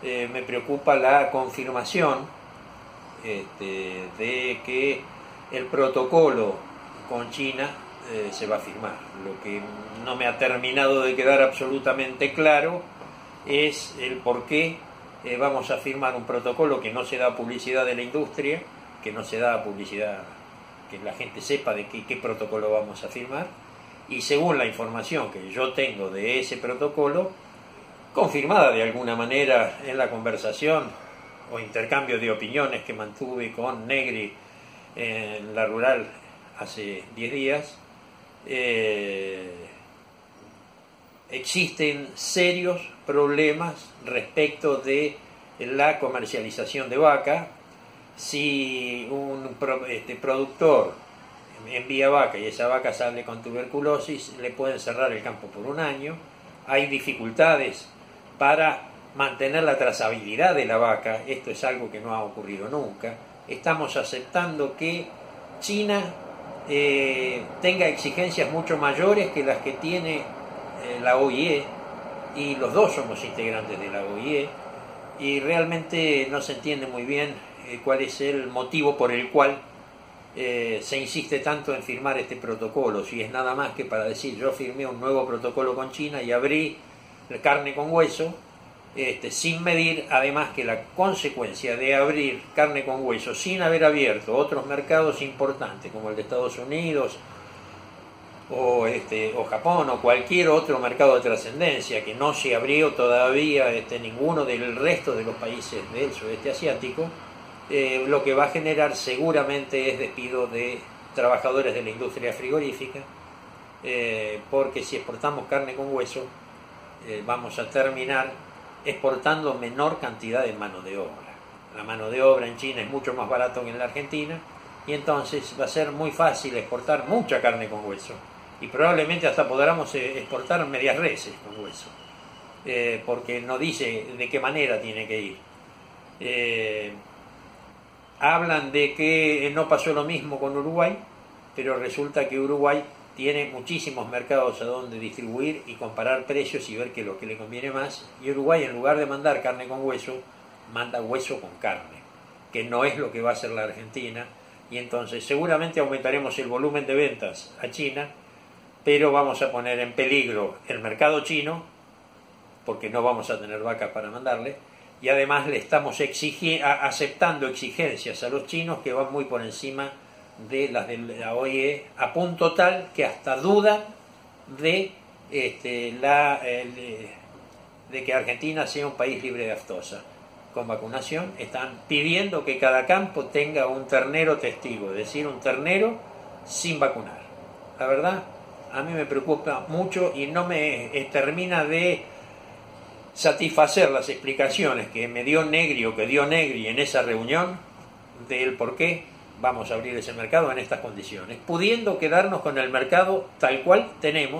me preocupa la confirmación de que el protocolo con China se va a firmar. Lo que no me ha terminado de quedar absolutamente claro es el por qué vamos a firmar un protocolo que no se da publicidad de la industria, que no se da publicidad, que la gente sepa de qué protocolo vamos a firmar, y según la información que yo tengo de ese protocolo, confirmada de alguna manera en la conversación o intercambio de opiniones que mantuve con Negri en la rural hace 10 días, existen serios problemas respecto de la comercialización de vaca. Si un productor envía vaca y esa vaca sale con tuberculosis, le pueden cerrar el campo por un año. Hay dificultades para mantener la trazabilidad de la vaca. Esto es algo que no ha ocurrido nunca. Estamos aceptando que China tenga exigencias mucho mayores que las que tiene la OIE, y los dos somos integrantes de la OIE, y realmente no se entiende muy bien cuál es el motivo por el cual se insiste tanto en firmar este protocolo, si es nada más que para decir yo firmé un nuevo protocolo con China y abrí carne con hueso, sin medir además que la consecuencia de abrir carne con hueso sin haber abierto otros mercados importantes como el de Estados Unidos o Japón o cualquier otro mercado de trascendencia que no se abrió todavía ninguno del resto de los países del sudeste asiático, lo que va a generar seguramente es despido de trabajadores de la industria frigorífica, porque si exportamos carne con hueso vamos a terminar exportando menor cantidad de mano de obra. La mano de obra en China es mucho más barato que en la Argentina, y entonces va a ser muy fácil exportar mucha carne con hueso, y probablemente hasta podamos exportar medias reses con hueso, porque no dice de qué manera tiene que ir. Hablan de que no pasó lo mismo con Uruguay, pero resulta que Uruguay tiene muchísimos mercados a donde distribuir y comparar precios y ver qué es lo que le conviene más, y Uruguay, en lugar de mandar carne con hueso, manda hueso con carne, que no es lo que va a hacer la Argentina, y entonces seguramente aumentaremos el volumen de ventas a China, pero vamos a poner en peligro el mercado chino, porque no vamos a tener vacas para mandarle, y además le estamos aceptando exigencias a los chinos que van muy por encima de las de la OIE, a punto tal que hasta dudan de que Argentina sea un país libre de aftosa. Con vacunación están pidiendo que cada campo tenga un ternero testigo, es decir, un ternero sin vacunar. La verdad, a mí me preocupa mucho y no me termina de satisfacer las explicaciones que me dio Negri o que dio Negri en esa reunión del por qué vamos a abrir ese mercado en estas condiciones, pudiendo quedarnos con el mercado tal cual tenemos.